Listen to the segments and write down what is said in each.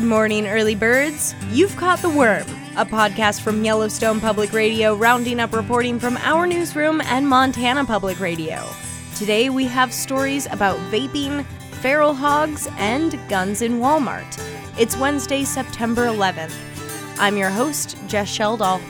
morning, early birds. You've caught the worm, a podcast from Yellowstone Public Radio, rounding up reporting from our newsroom and Montana Public Radio. Today we have stories about vaping, feral hogs, and guns in Walmart. It's Wednesday, September 11th. I'm your host, Jess Sheldall.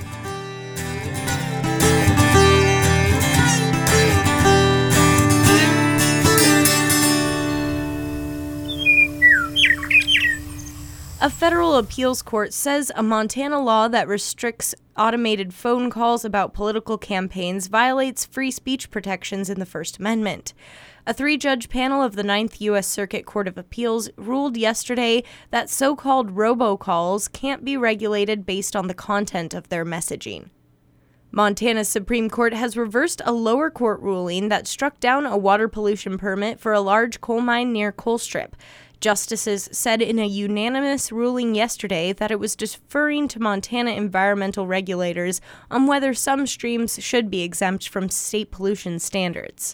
A federal appeals court says a Montana law that restricts automated phone calls about political campaigns violates free speech protections in the First Amendment. A three-judge panel of the Ninth U.S. Circuit Court of Appeals ruled yesterday that so-called robocalls can't be regulated based on the content of their messaging. Montana's Supreme Court has reversed a lower court ruling that struck down a water pollution permit for a large coal mine near Colstrip. Justices said in a unanimous ruling yesterday that it was deferring to Montana environmental regulators on whether some streams should be exempt from state pollution standards.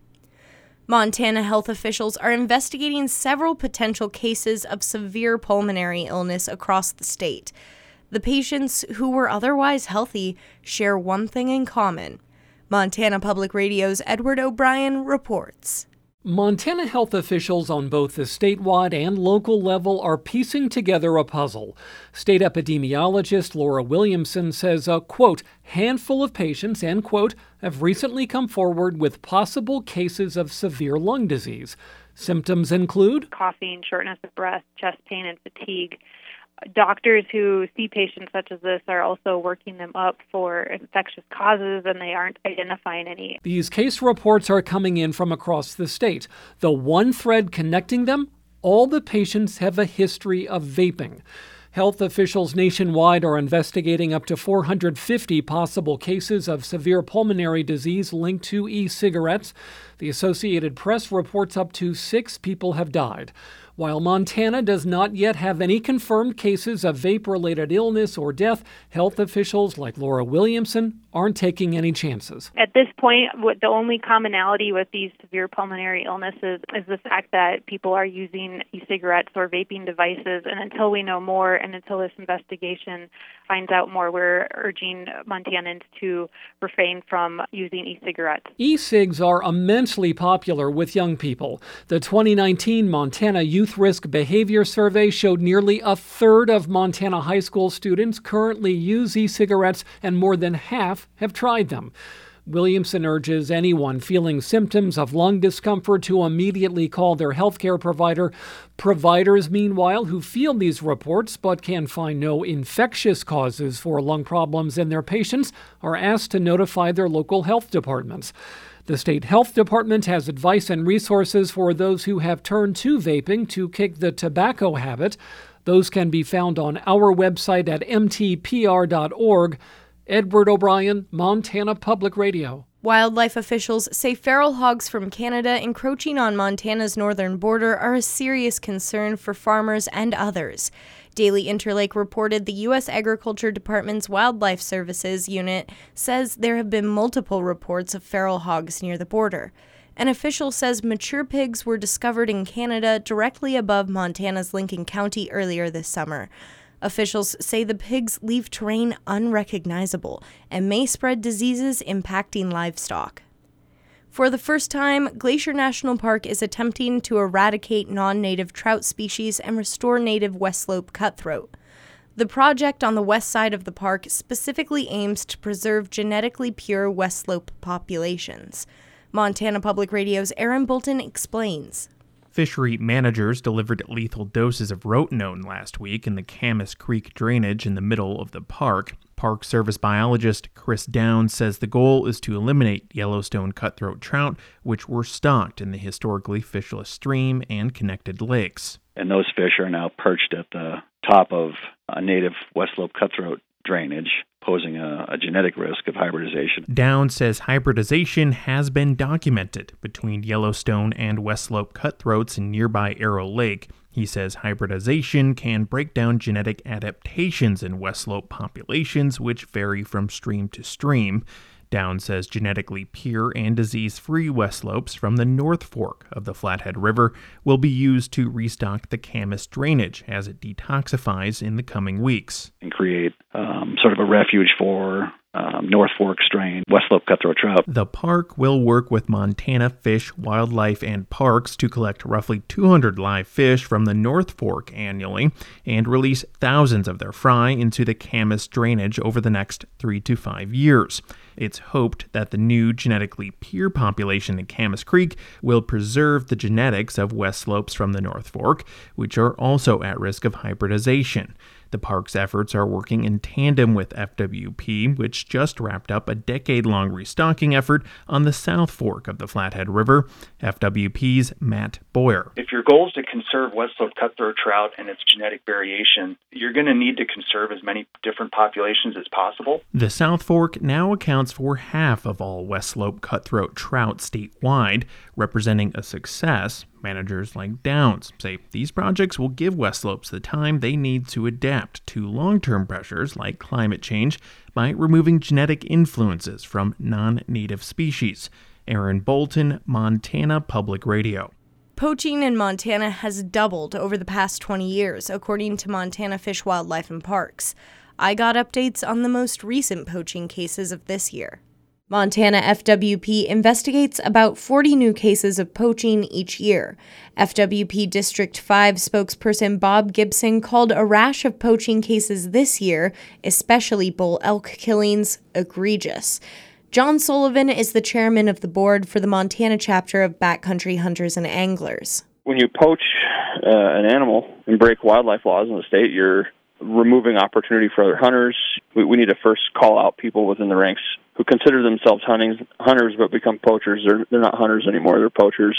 Montana health officials are investigating several potential cases of severe pulmonary illness across the state. The patients, who were otherwise healthy, share one thing in common. Montana Public Radio's Edward O'Brien reports. Montana health officials on both the statewide and local level are piecing together a puzzle. State epidemiologist Laura Williamson says a, quote, handful of patients, end quote, have recently come forward with possible cases of severe lung disease. Symptoms include coughing, shortness of breath, chest pain, and fatigue. Doctors who see patients such as this are also working them up for infectious causes, and they aren't identifying any. These case reports are coming in from across the state. The one thread connecting them, all the patients have a history of vaping. Health officials nationwide are investigating up to 450 possible cases of severe pulmonary disease linked to e-cigarettes. The Associated Press reports up to 6 people have died. While Montana does not yet have any confirmed cases of vape-related illness or death, health officials like Laura Williamson aren't taking any chances. At this point, the only commonality with these severe pulmonary illnesses is the fact that people are using e-cigarettes or vaping devices, and until we know more and until this investigation finds out more, we're urging Montanans to refrain from using e-cigarettes. E-cigs are immensely popular with young people. The 2019 Montana Youth Risk Behavior Survey showed nearly a third of Montana high school students currently use e-cigarettes, and more than half have tried them. Williamson urges anyone feeling symptoms of lung discomfort to immediately call their healthcare provider. Providers, meanwhile, who field these reports but can find no infectious causes for lung problems in their patients, are asked to notify their local health departments. The state health department has advice and resources for those who have turned to vaping to kick the tobacco habit. Those can be found on our website at mtpr.org. Edward O'Brien, Montana Public Radio. Wildlife officials say feral hogs from Canada encroaching on Montana's northern border are a serious concern for farmers and others. Daily Interlake reported the U.S. Agriculture Department's Wildlife Services unit says there have been multiple reports of feral hogs near the border. An official says mature pigs were discovered in Canada directly above Montana's Lincoln County earlier this summer. Officials say the pigs leave terrain unrecognizable and may spread diseases impacting livestock. For the first time, Glacier National Park is attempting to eradicate non-native trout species and restore native West Slope cutthroat. The project on the west side of the park specifically aims to preserve genetically pure West Slope populations. Montana Public Radio's Aaron Bolton explains. Fishery managers delivered lethal doses of rotenone last week in the Camas Creek drainage in the middle of the park. Park Service biologist Chris Downs says the goal is to eliminate Yellowstone cutthroat trout, which were stocked in the historically fishless stream and connected lakes. And those fish are now perched at the top of a native West Slope cutthroat drainage, posing a genetic risk of hybridization. Downs says hybridization has been documented between Yellowstone and West Slope cutthroats in nearby Arrow Lake. He says hybridization can break down genetic adaptations in West Slope populations, which vary from stream to stream. Downs says genetically pure and disease-free West Slopes from the North Fork of the Flathead River will be used to restock the Camas drainage as it detoxifies in the coming weeks. And create sort of a refuge for North Fork strain West Slope cutthroat trout. The park will work with Montana Fish, Wildlife, and Parks to collect roughly 200 live fish from the North Fork annually and release thousands of their fry into the Camas drainage over the next 3 to 5 years. It's hoped that the new genetically pure population in Camas Creek will preserve the genetics of West Slopes from the North Fork, which are also at risk of hybridization. The park's efforts are working in tandem with FWP, which just wrapped up a decade-long restocking effort on the South Fork of the Flathead River. FWP's Matt Boyer. If your goal is to conserve West Slope cutthroat trout and its genetic variation, you're going to need to conserve as many different populations as possible. The South Fork now accounts for half of all West Slope cutthroat trout statewide, representing a success. Managers like Downs say these projects will give West Slopes the time they need to adapt to long-term pressures like climate change by removing genetic influences from non-native species. Aaron Bolton, Montana Public Radio. Poaching in Montana has doubled over the past 20 years, according to Montana Fish, Wildlife, and Parks. I got updates on the most recent poaching cases of this year. Montana FWP investigates about 40 new cases of poaching each year. FWP District 5 spokesperson Bob Gibson called a rash of poaching cases this year, especially bull elk killings, egregious. John Sullivan is the chairman of the board for the Montana chapter of Backcountry Hunters and Anglers. When you poach an animal and break wildlife laws in the state, you're removing opportunity for other hunters. We need to first call out people within the ranks who consider themselves hunters but become poachers. They're not hunters anymore, they're poachers.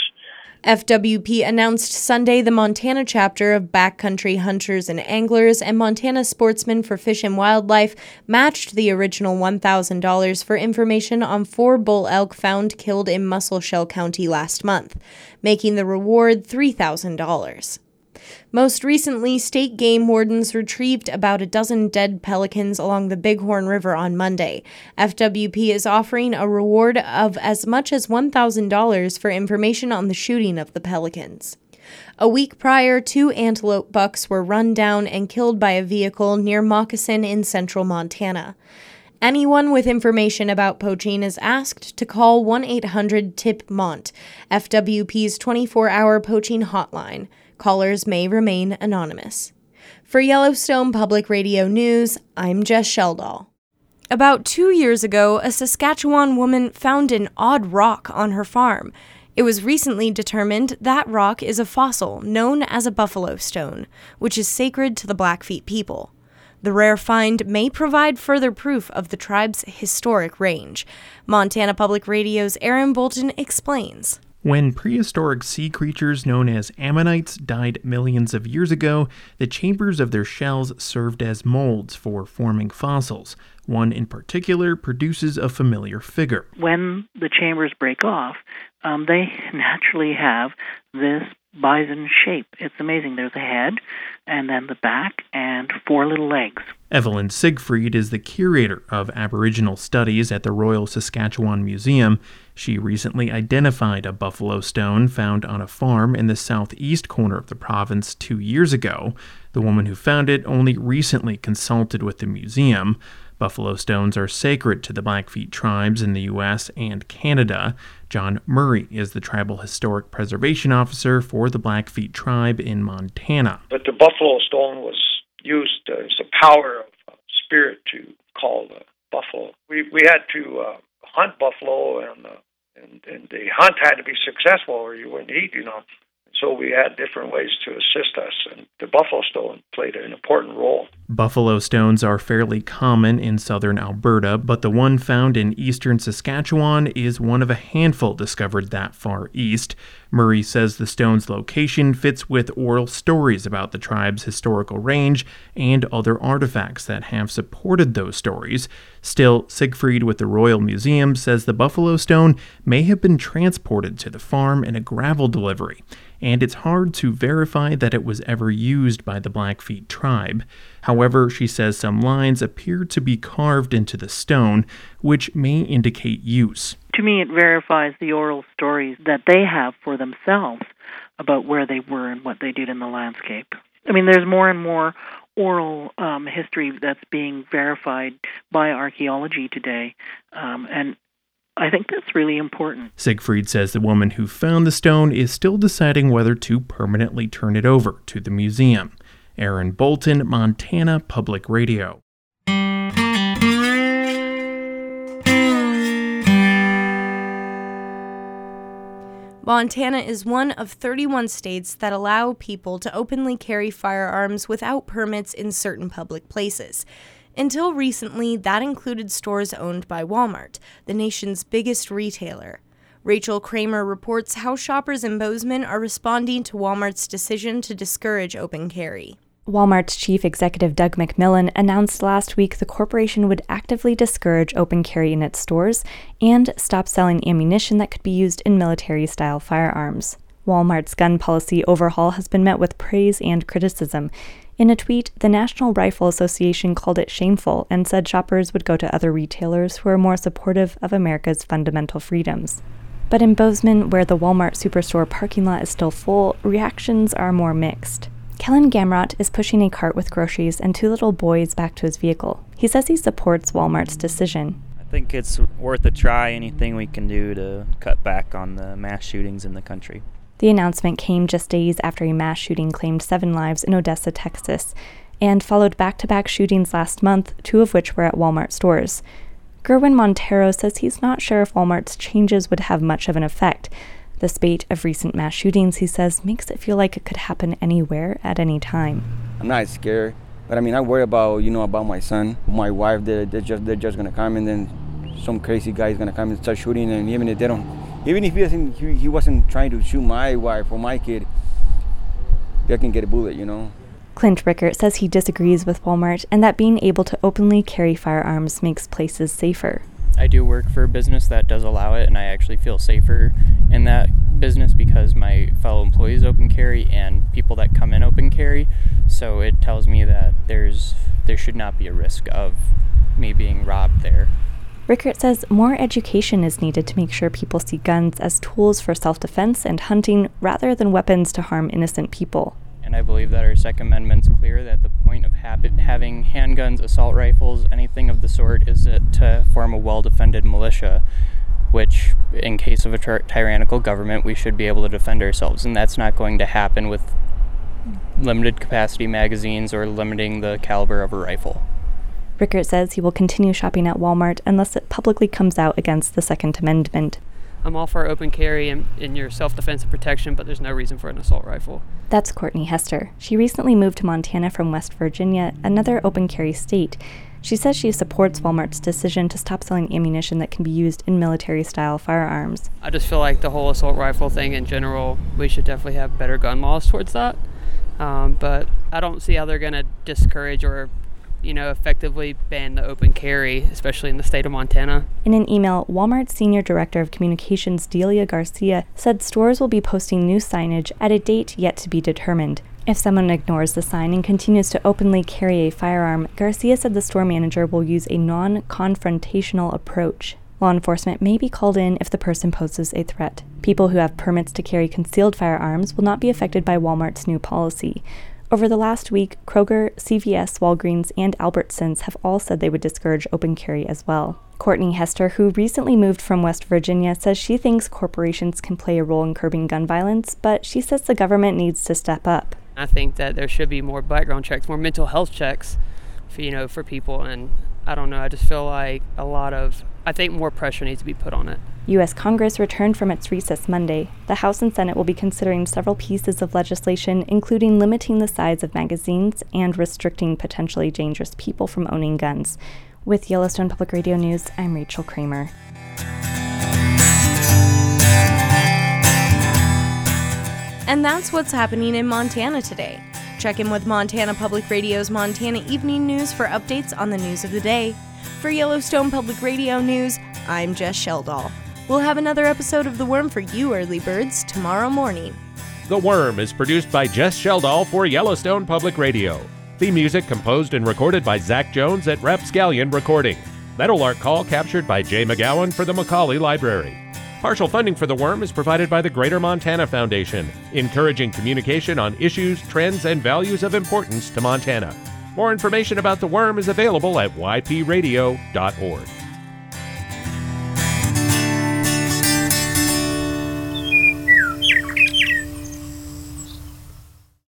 FWP announced Sunday the Montana chapter of Backcountry Hunters and Anglers and Montana Sportsmen for Fish and Wildlife matched the original $1,000 for information on 4 bull elk found killed in Musselshell County last month, making the reward $3,000. Most recently, state game wardens retrieved about a dozen dead pelicans along the Bighorn River on Monday. FWP is offering a reward of as much as $1,000 for information on the shooting of the pelicans. A week prior, 2 antelope bucks were run down and killed by a vehicle near Moccasin in central Montana. Anyone with information about poaching is asked to call 1-800-TIP-MONT, FWP's 24-hour poaching hotline. Callers may remain anonymous. For Yellowstone Public Radio News, I'm Jess Sheldall. About 2 years ago, a Saskatchewan woman found an odd rock on her farm. It was recently determined that rock is a fossil known as a buffalo stone, which is sacred to the Blackfeet people. The rare find may provide further proof of the tribe's historic range. Montana Public Radio's Aaron Bolton explains. When prehistoric sea creatures known as ammonites died millions of years ago, the chambers of their shells served as molds for forming fossils. One in particular produces a familiar figure. When the chambers break off, they naturally have this bison shape. It's amazing. There's a head, and then the back, and 4 little legs. Evelyn Siegfried is the curator of Aboriginal Studies at the Royal Saskatchewan Museum. She recently identified a buffalo stone found on a farm in the southeast corner of the province 2 years ago. The woman who found it only recently consulted with the museum. Buffalo stones are sacred to the Blackfeet tribes in the U.S. and Canada. John Murray is the Tribal Historic Preservation Officer for the Blackfeet tribe in Montana. But the buffalo stone was used as a power of spirit to call the buffalo. We had to hunt buffalo, and the hunt had to be successful or you wouldn't eat, So we had different ways to assist us, and the buffalo stone played an important role. Buffalo stones are fairly common in southern Alberta, but the one found in eastern Saskatchewan is one of a handful discovered that far east. Murray says the stone's location fits with oral stories about the tribe's historical range and other artifacts that have supported those stories. Still, Siegfried with the Royal Museum says the buffalo stone may have been transported to the farm in a gravel delivery. and it's hard to verify that it was ever used by the Blackfeet tribe. However, she says some lines appear to be carved into the stone, which may indicate use. To me, it verifies the oral stories that they have for themselves about where they were and what they did in the landscape. I mean, there's more and more oral history that's being verified by archaeology today, and I think that's really important. Siegfried says the woman who found the stone is still deciding whether to permanently turn it over to the museum. Aaron Bolton, Montana Public Radio. Montana is one of 31 states that allow people to openly carry firearms without permits in certain public places. Until recently, that included stores owned by Walmart, the nation's biggest retailer. Rachel Kramer reports how shoppers in Bozeman are responding to Walmart's decision to discourage open carry. Walmart's chief executive Doug McMillon announced last week the corporation would actively discourage open carry in its stores and stop selling ammunition that could be used in military-style firearms. Walmart's gun policy overhaul has been met with praise and criticism. In a tweet, the National Rifle Association called it shameful and said shoppers would go to other retailers who are more supportive of America's fundamental freedoms. But in Bozeman, where the Walmart Superstore parking lot is still full, reactions are more mixed. Kellen Gamrot is pushing a cart with groceries and 2 little boys back to his vehicle. He says he supports Walmart's decision. I think it's worth a try, anything we can do to cut back on the mass shootings in the country. The announcement came just days after a mass shooting claimed 7 lives in Odessa, Texas, and followed back-to-back shootings last month, 2 of which were at Walmart stores. Gerwin Montero says he's not sure if Walmart's changes would have much of an effect. The spate of recent mass shootings, he says, makes it feel like it could happen anywhere at any time. I'm not scared, but I mean, I worry about, about my son, my wife. They're just gonna come, and then some crazy guy is gonna come and start shooting. And even if they don't, even if he wasn't trying to shoot my wife or my kid, they can get a bullet, Clint Rickert says he disagrees with Walmart and that being able to openly carry firearms makes places safer. I do work for a business that does allow it, and I actually feel safer in that business because my fellow employees open carry and people that come in open carry. So it tells me that there should not be a risk of me being robbed there. Rickert says more education is needed to make sure people see guns as tools for self-defense and hunting rather than weapons to harm innocent people. And I believe that our Second Amendment's clear that the point of having handguns, assault rifles, anything of the sort is to form a well-defended militia, which, in case of a tyrannical government, we should be able to defend ourselves. And that's not going to happen with limited capacity magazines or limiting the caliber of a rifle. Rickert says he will continue shopping at Walmart unless it publicly comes out against the Second Amendment. I'm all for open carry in your self-defense and protection, but there's no reason for an assault rifle. That's Courtney Hester. She recently moved to Montana from West Virginia, another open carry state. She says she supports Walmart's decision to stop selling ammunition that can be used in military-style firearms. I just feel like the whole assault rifle thing in general, we should definitely have better gun laws towards that. But I don't see how they're going to discourage or effectively ban the open carry, especially in the state of Montana. In an email, Walmart's Senior Director of Communications, Delia Garcia, said stores will be posting new signage at a date yet to be determined. If someone ignores the sign and continues to openly carry a firearm, Garcia said the store manager will use a non-confrontational approach. Law enforcement may be called in if the person poses a threat. People who have permits to carry concealed firearms will not be affected by Walmart's new policy. Over the last week, Kroger, CVS, Walgreens, and Albertsons have all said they would discourage open carry as well. Courtney Hester, who recently moved from West Virginia, says she thinks corporations can play a role in curbing gun violence, but she says the government needs to step up. I think that there should be more background checks, more mental health checks for people, and I don't know, I just feel like I think more pressure needs to be put on it. U.S. Congress returned from its recess Monday. The House and Senate will be considering several pieces of legislation, including limiting the size of magazines and restricting potentially dangerous people from owning guns. With Yellowstone Public Radio News, I'm Rachel Kramer. And that's what's happening in Montana today. Check in with Montana Public Radio's Montana Evening News for updates on the news of the day. For Yellowstone Public Radio News, I'm Jess Sheldall. We'll have another episode of The Worm for you early birds tomorrow morning. The Worm is produced by Jess Sheldall for Yellowstone Public Radio. Theme music composed and recorded by Zach Jones at Rapscallion Recording. Meadowlark Call captured by Jay McGowan for the Macaulay Library. Partial funding for The Worm is provided by the Greater Montana Foundation, encouraging communication on issues, trends, and values of importance to Montana. More information about The Worm is available at ypradio.org.